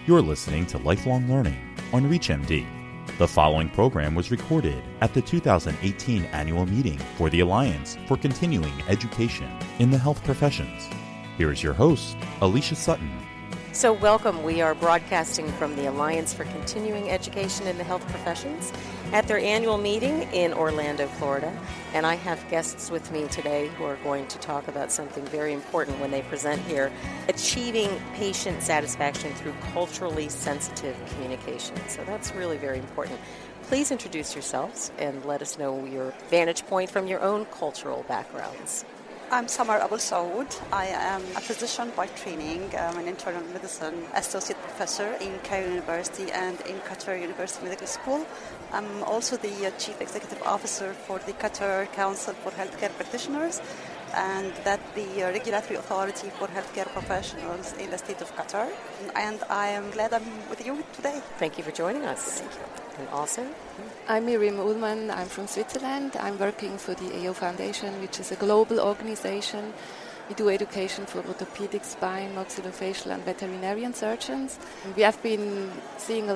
You're listening to Lifelong Learning on ReachMD. The following program was recorded at the 2018 annual meeting for the Alliance for Continuing Education in the Health Professions. Here is your host, Alicia Sutton. So welcome. We are broadcasting from the Alliance for Continuing Education in the Health Professions at their annual meeting in Orlando, Florida. And I have guests with me today who are going to talk about something very important when they present here, achieving patient satisfaction through culturally sensitive communication. So that's really very important. Please introduce yourselves and let us know your vantage point from your own cultural backgrounds. I'm Samar Abul Saud. I am a physician by training. I'm an internal medicine associate professor in Cairo University and in Qatar University Medical School. I'm also the chief executive officer for the Qatar Council for Healthcare Practitioners, and that's the regulatory authority for healthcare professionals in the state of Qatar. And I am glad I'm with you today. Thank you for joining us. Thank you. And also, I'm Miriam Ullmann. I'm from Switzerland. I'm working for the AO Foundation, which is a global organization. We do education for orthopedic, spine, maxillofacial and veterinarian surgeons. We have been seeing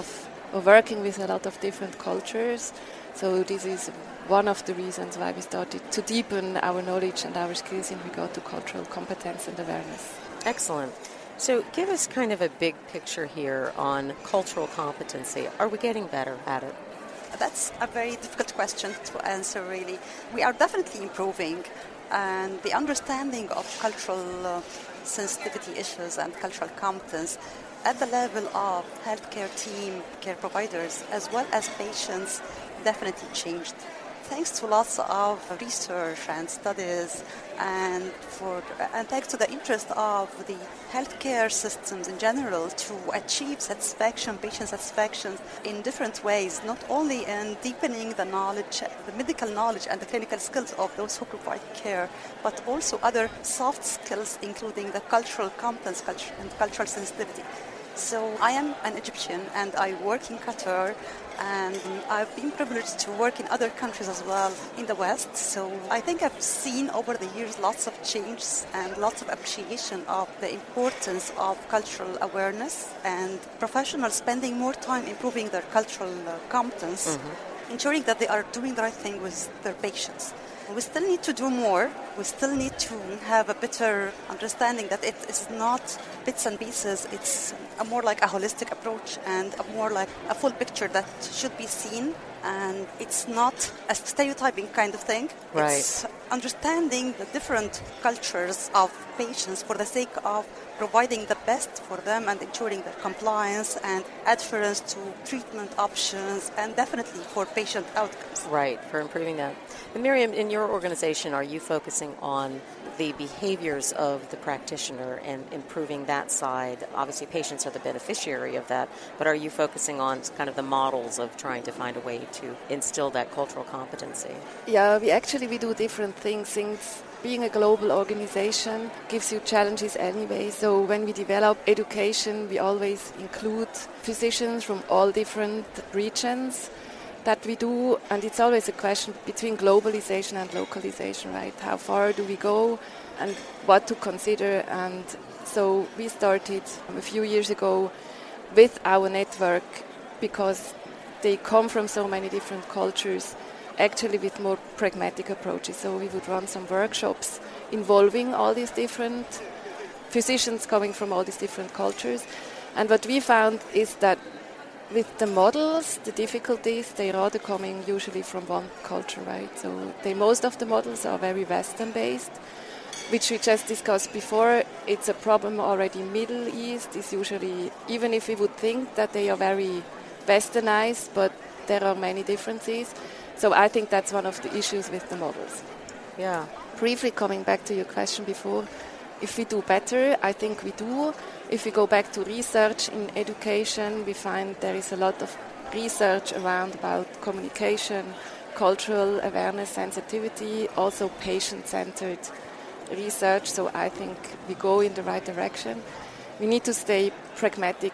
working with a lot of different cultures. So this is one of the reasons why we started to deepen our knowledge and our skills in regard to cultural competence and awareness. excellent. So give us kind of a big picture here on cultural competency. Are we getting better at it? That's a very difficult question to answer, really. We are definitely improving, and the understanding of cultural sensitivity issues and cultural competence at the level of healthcare team, care providers, as well as patients, definitely changed. Thanks to lots of research and studies, and thanks to the interest of the healthcare systems in general to achieve satisfaction, patient satisfaction in different ways, not only in deepening the knowledge, the medical knowledge and the clinical skills of those who provide care, but also other soft skills, including the cultural competence and cultural sensitivity. So I am an Egyptian and I work in Qatar, and I've been privileged to work in other countries as well in the West. So I think I've seen over the years lots of changes and lots of appreciation of the importance of cultural awareness and professionals spending more time improving their cultural competence, ensuring that they are doing the right thing with their patients. We still need to do more. We still need to have a better understanding that it is not bits and pieces. It's more like a holistic approach and more like a full picture that should be seen. And it's not a stereotyping kind of thing. Right. It's understanding the different cultures of patients for the sake of providing the best for them and ensuring their compliance and adherence to treatment options and definitely for patient outcomes. Right, for improving that. And Miriam, in your organization, are you focusing on the behaviors of the practitioner and improving that side? Obviously, patients are the beneficiary of that, but are you focusing on kind of the models of trying to find a way to instill that cultural competency? Yeah, we do different things. Since being a global organization gives you challenges anyway. So when we develop education, we always include physicians from all different regions that we do, and it's always a question between globalization and localization, right? How far do we go and what to consider? And so we started a few years ago with our network, because they come from so many different cultures, actually with more pragmatic approaches. So we would run some workshops involving all these different physicians coming from all these different cultures. And what we found is that with the models, the difficulties, they rather coming usually from one culture, right? So most of the models are very Western-based, which we just discussed before. It's a problem already. Middle East is usually, even if we would think that they are very Westernized, but there are many differences. So I think that's one of the issues with the models. Yeah. Briefly coming back to your question before, if we do better, I think we do. If we go back to research in education, we find there is a lot of research around about communication, cultural awareness, sensitivity, also patient-centered research. So I think we go in the right direction. We need to stay pragmatic,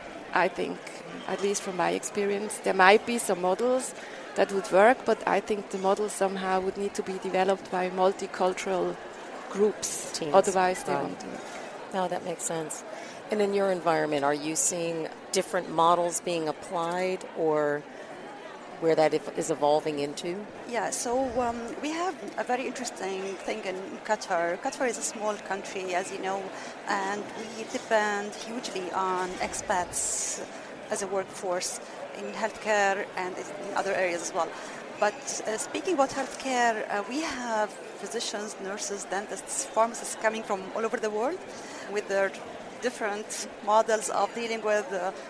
I think, at least from my experience. There might be some models that would work, but I think the models somehow would need to be developed by multicultural groups. Teams. Otherwise they won't do it. Oh, that makes sense. And in your environment, are you seeing different models being applied or where that is evolving into? Yeah, so we have a very interesting thing in Qatar. Qatar is a small country, as you know, and we depend hugely on expats as a workforce in healthcare and in other areas as well. But speaking about healthcare, we have physicians, nurses, dentists, pharmacists coming from all over the world with their different models of dealing with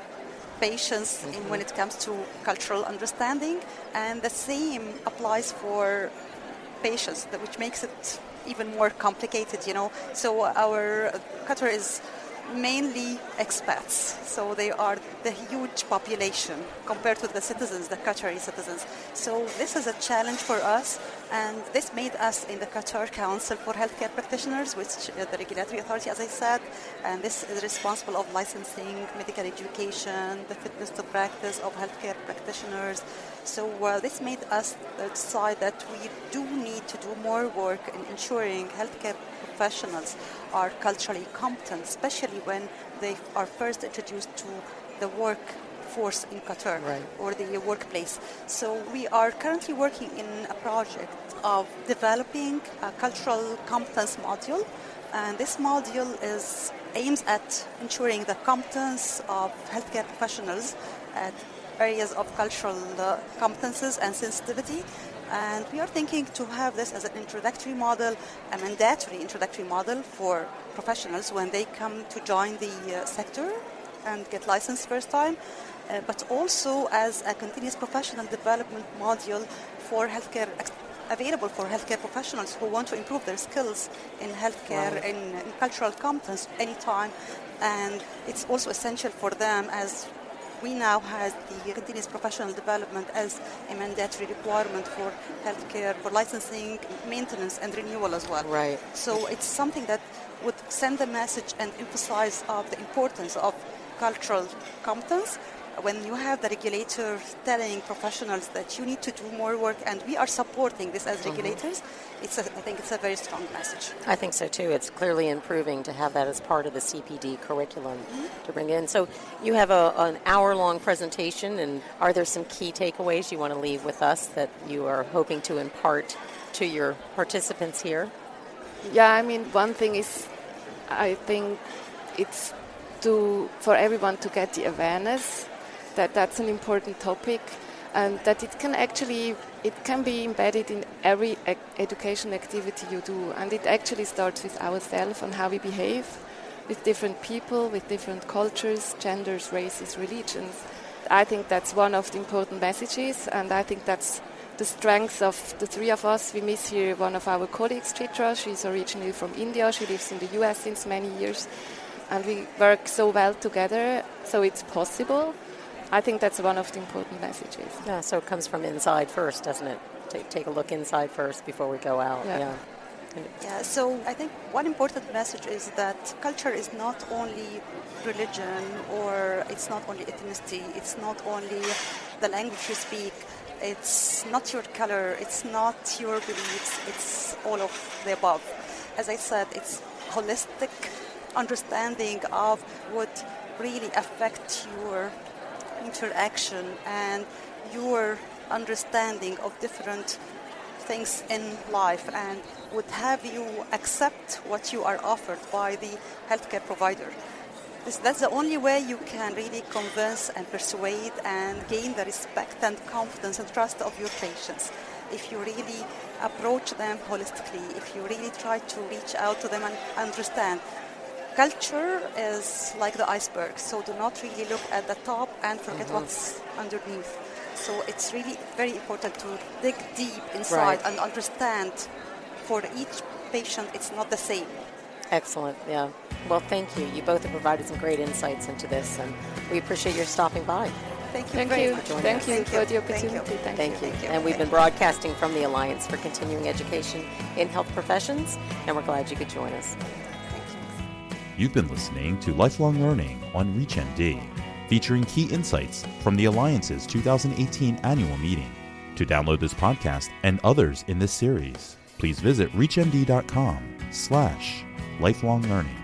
patients when it comes to cultural understanding, and the same applies for patients, which makes it even more complicated, you know. So our Qatar is mainly expats, so they are the huge population compared to the citizens, the Qatari citizens. So this is a challenge for us, and this made us in the Qatar Council for Healthcare Practitioners, which is the regulatory authority, as I said, and this is responsible of licensing, medical education, the fitness to practice of healthcare practitioners. So this made us decide that we do need to do more work in ensuring healthcare professionals are culturally competent, especially when they are first introduced to the workforce in Qatar or the workplace. So we are currently working in a project of developing a cultural competence module, and this module aims at ensuring the competence of healthcare professionals at areas of cultural competences and sensitivity. And we are thinking to have this as an introductory model, a mandatory introductory model for professionals when they come to join the sector and get licensed first time, but also as a continuous professional development module for healthcare, available for healthcare professionals who want to improve their skills in healthcare, in cultural competence anytime. And it's also essential for them, as we now have the continuous professional development as a mandatory requirement for healthcare, for licensing, maintenance, and renewal as well. Right. So it's something that would send a message and emphasize of the importance of cultural competence. When you have the regulator telling professionals that you need to do more work, and we are supporting this as regulators, I think it's a very strong message. I think so too. It's clearly improving to have that as part of the CPD curriculum to bring in. So you have an hour-long presentation, and are there some key takeaways you want to leave with us that you are hoping to impart to your participants here? Yeah, I mean, one thing is, I think it's for everyone to get the awareness that that's an important topic, and that it can be embedded in every education activity you do. And it actually starts with ourselves and how we behave with different people, with different cultures, genders, races, religions. I think that's one of the important messages, and I think that's the strength of the three of us. We miss here one of our colleagues, Chitra. She's originally from India. She lives in the US since many years, and we work so well together, so it's possible. I think that's one of the important messages. Yeah, so it comes from inside first, doesn't it? Take a look inside first before we go out. Yeah, so I think one important message is that culture is not only religion, or it's not only ethnicity, it's not only the language you speak, it's not your color, it's not your beliefs, it's all of the above. As I said, it's holistic understanding of what really affects your interaction and your understanding of different things in life, and would have you accept what you are offered by the healthcare provider. That's the only way you can really convince and persuade and gain the respect and confidence and trust of your patients. If you really approach them holistically, if you really try to reach out to them and understand. Culture is like the iceberg, so do not really look at the top and forget what's underneath. So it's really very important to dig deep inside and understand for each patient it's not the same. Excellent, yeah. Well, thank you. You both have provided some great insights into this, and we appreciate your stopping by. Thank you. Thank you for the opportunity. Thank you. And we've been broadcasting from the Alliance for Continuing Education in Health Professions, and we're glad you could join us. You've been listening to Lifelong Learning on ReachMD, featuring key insights from the Alliance's 2018 annual meeting. To download this podcast and others in this series, please visit reachmd.com/lifelonglearning.